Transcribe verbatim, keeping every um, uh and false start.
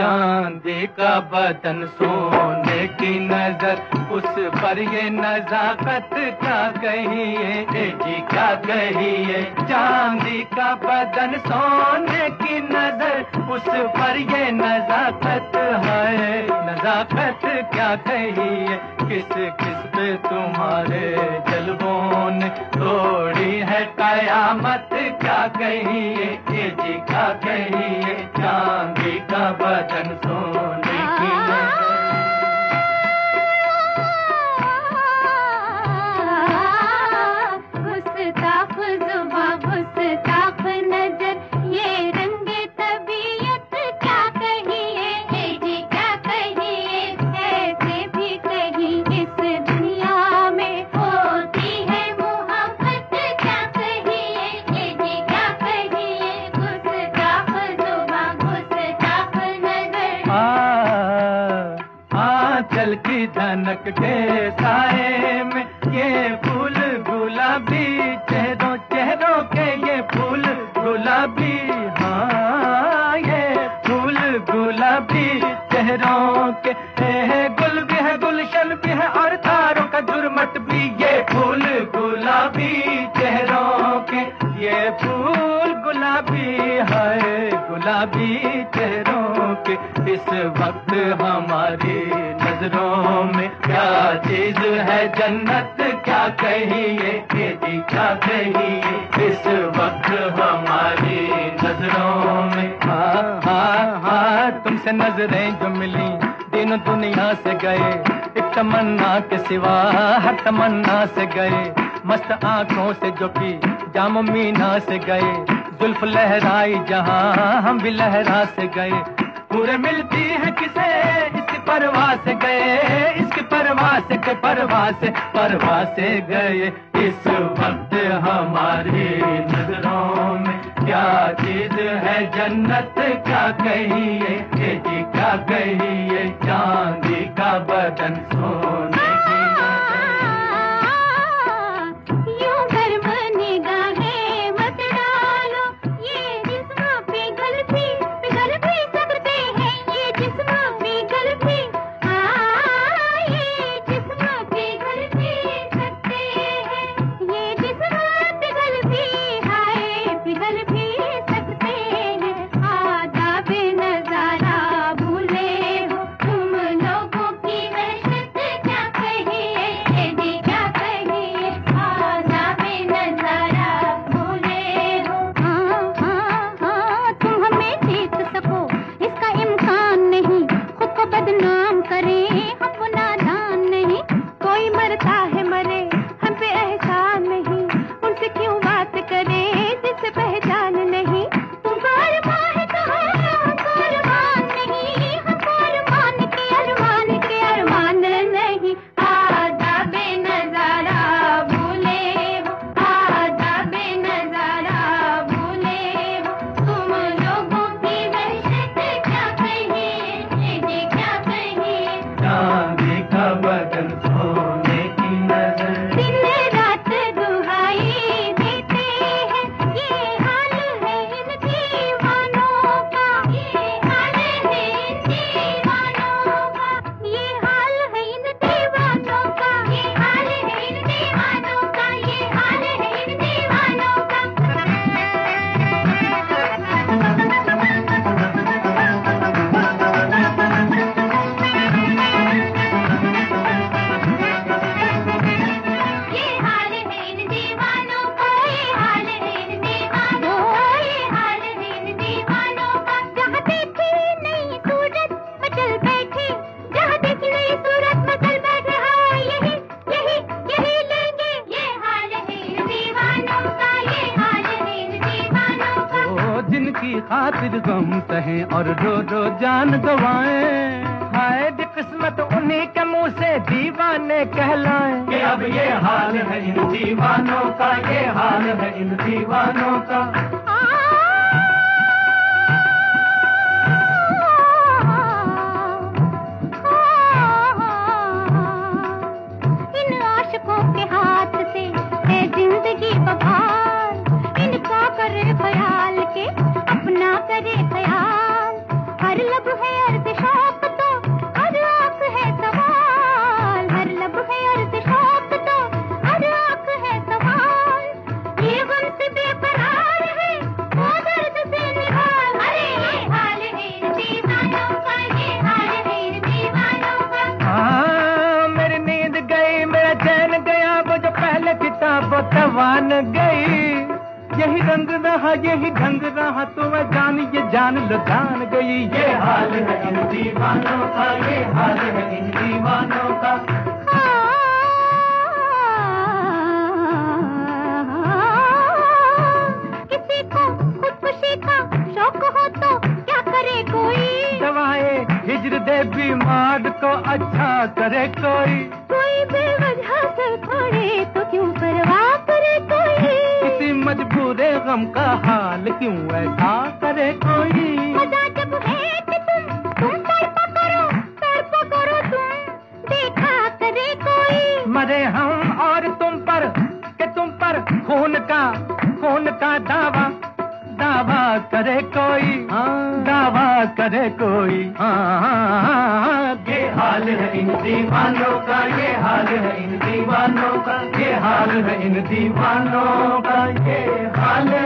चांदी का बदन सोने की नजर, उस पर ये नजाकत क्या कहिए, ए जी क्या कहिए। चांदी का बदन सोने की नजर, उस पर ये नजाकत है, नजाकत क्या कहिए। किस किस पे तुम्हारे जलवों ने तोड़ी है कयामत क्या कहिए, ए जी क्या कहिए। चांदी का बदन सोने की नजर, गुस्ताख जुबां गुस्ताख नजर, ये रंगे तबीयत क्या कहिए, ए जी क्या कहिए। ऐसे भी कहीं इस दुनिया में होती है मोहब्बत क्या कहिए, ए जी क्या कहिए। गुस्ताख जुबां गुस्ताख नजर, आंचल की धनक के साए में ये फूल गुलाबी, चेहरों चेहरों के ये फूल गुलाबी, हाँ ये फूल गुलाबी चेहरों के। ए, गुल भी है गुलशन भी है और तारों का जुर्मट भी, ये फूल गुलाबी चेहरों के, ये फूल गुलाबी है, गुलाबी चेहरों के। इस वक्त हमारी नजरों में क्या चीज है जन्नत क्या कहिए, ये जी क्या कहिए। इस वक्त हमारी नजरों में, हाँ हाँ हाँ तुमसे नजरें जो मिली तीनों दुनिया से गए, एक तमन्ना के सिवा हर तमन्ना से गए। मस्त आंखों से जो की जाम मीना से गए, जुल्फ लहराई जहां हम भी लहरा से गए। पूरे मिलती है किसे इसकी परवाह से गए, इसकी परवाह से के परवाह से परवाह से गए। इस वक्त हमारी नजरों में क्या चीज है जन्नत क्या कहिए, ये जी क्या कहिए। चांदी का बदन सोने की यूं गर्म निगाहें मत डालो, ये जिस्म पिघल भी पिघल भी सकते हैं, ये जिस्म पिघल भी, हाँ ये जिस्म पिघल भी सकते हैं, ये जिस्म पिघल भी, हाय पिघल भी सकते हैं। आदाब नजारा भूले हो तुम लोगों की वहशत क्या कहिए, ये जी क्या कहिए। आदाब नजारा भूले हो, हाँ हाँ हाँ तुम हमें जीत सको इसका इम्कान नहीं, खुद को बदनाम करें हम नादान नहीं। कोई मरता है मरे हम पे एहसान नहीं, उनसे क्यों बात करें जिससे पहचान नहीं। तुमको अरमान है तो हमको अरमान नहीं, हमको अरमान के अरमान के अरमान नहीं। आदाब नजारा भूले हो, आदाब नजारा भूले हो तुम लोगों की वहशत क्या कहिए, ये जी क्या कहिए। चांदी का बदन सोने की नजर, दिन रात दुहाई देते हैं, ये हाल है इन दीवानों का, ये हाल है इन दीवानों का, ये हाल है इन दीवानों का, ये हाल है इन दीवानों का, ये हाल है इन दीवानों का। ये हाल है इन दीवानों का, ये हाल है इन दीवानों का, ये हाल है इन दीवानों का। जहाँ देखी नई सूरत मचल बैठे, जहाँ देखी नई सूरत मचल बैठे, हाँ यही यही यही लेंगे। ये हाल है इन दीवानों का, ये हाल है इन दीवानों का। ओ जिनकी खातिर गम सहे और रो रो जान गवाएं, हाय दी किस्मत उन्हीं के मुंह से दीवाने कहलाएं। कि अब ये हाल है इन दीवानों का, ये हाल है इन दीवानों का। इन आशिकों के हाथ से है जिंदगी बहार, इनका करे ख्याल के अपना करे ख्याल, हर लब है अर्ज शौक तो हर आंख है सवाल, हर लब है अर्ज शौक तो हर आंख है सवाल। ये गम से बेकरार है वो दर्द से निहाल। अरे ये हाल है इन दीवानों का, ये हाल है इन दीवानों का। हाँ, मेरी नींद गई, मेरा चैन गया, वो जो पहले किताब तवान गई। यही रंग रहा, यही ढंग रहा, तो मैं जान ये जान लो जान गई। ये हाल है इन दीवानों का, ये हाल है इन दीवानों का। किसी को खुदकुशी का शौक हो तो क्या करे कोई, दवाए हिजर दे बीमार को अच्छा करे कोई। कोई बेवजह से खोड़े तो क्यों परवाह करे कोई, किसी मजबूरे गम का हाल क्यों ऐसा करे कोई। मजा जब है कि तुम तुम तड़पा करो, तड़पा करो तुम, देखा करे कोई। मरे हम और तुम पर कि तुम पर खून का खून का दावा दावा करे कोई, दावा करे कोई। हाँ, ये हाल है इन दीवानों का, ये हाल है इन दीवानों का, ये हाल है इन दीवानों का, ये हाल